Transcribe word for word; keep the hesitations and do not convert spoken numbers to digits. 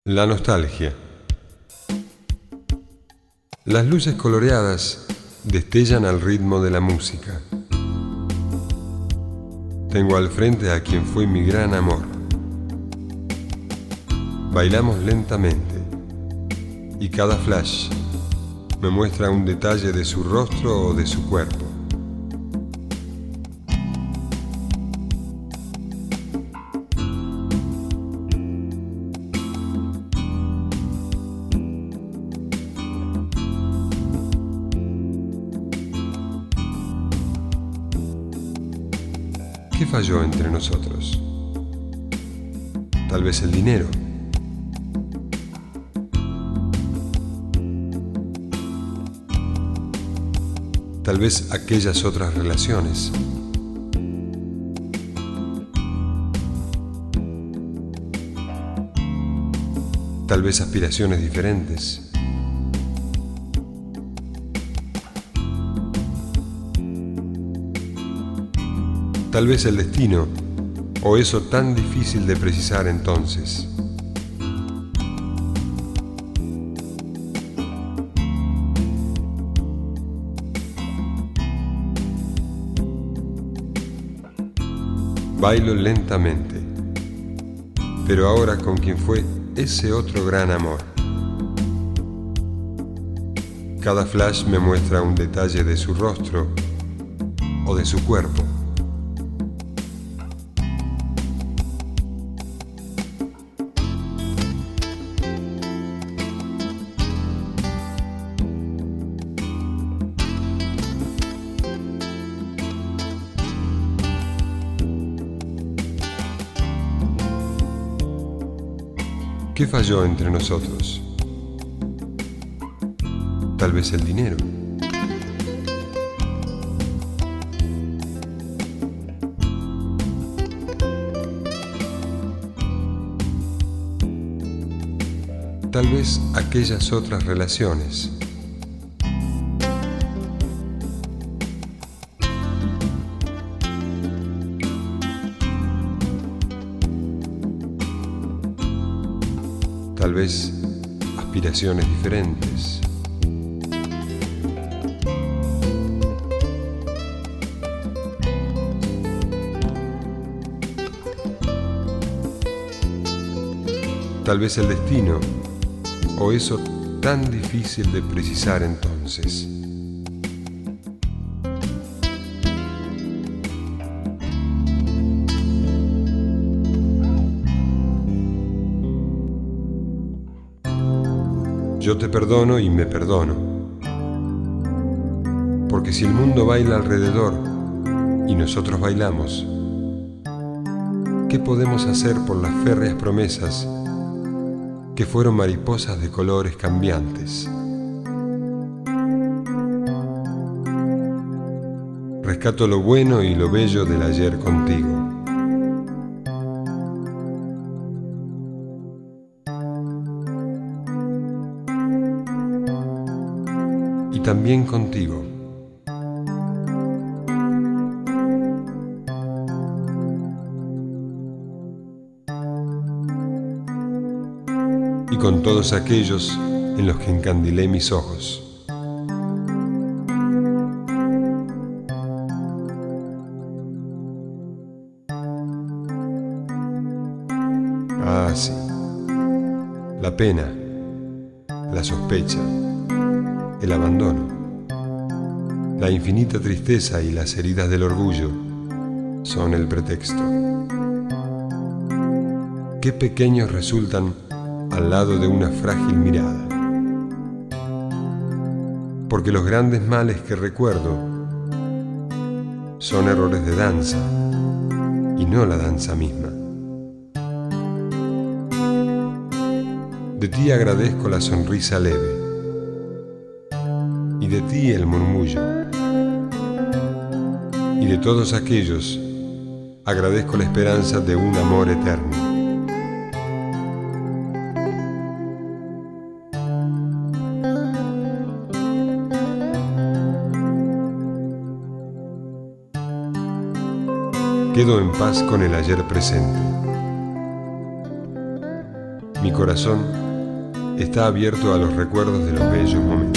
La nostalgia. Las luces coloreadas destellan al ritmo de la música. Tengo al frente a quien fue mi gran amor. Bailamos lentamente y cada flash me muestra un detalle de su rostro o de su cuerpo. ¿Qué falló entre nosotros? Tal vez el dinero. Tal vez aquellas otras relaciones. Tal vez aspiraciones diferentes. Tal vez el destino, o eso tan difícil de precisar entonces. Bailo lentamente, pero ahora con quien fue ese otro gran amor. Cada flash me muestra un detalle de su rostro o de su cuerpo. ¿Qué falló entre nosotros? Tal vez el dinero. Tal vez aquellas otras relaciones. Tal vez aspiraciones diferentes. Tal vez el destino, o eso tan difícil de precisar entonces. Yo te perdono y me perdono, porque si el mundo baila alrededor y nosotros bailamos, ¿qué podemos hacer por las férreas promesas que fueron mariposas de colores cambiantes? Rescato lo bueno y lo bello del ayer contigo. Y también contigo. Y con todos aquellos en los que encandilé mis ojos. Ah, sí. La pena, la sospecha, el abandono, la infinita tristeza y las heridas del orgullo son el pretexto. Qué pequeños resultan al lado de una frágil mirada. Porque los grandes males que recuerdo son errores de danza y no la danza misma. De ti agradezco la sonrisa leve y de ti el murmullo, y de todos aquellos agradezco la esperanza de un amor eterno. Quedo en paz con el ayer presente. Mi corazón está abierto a los recuerdos de los bellos momentos.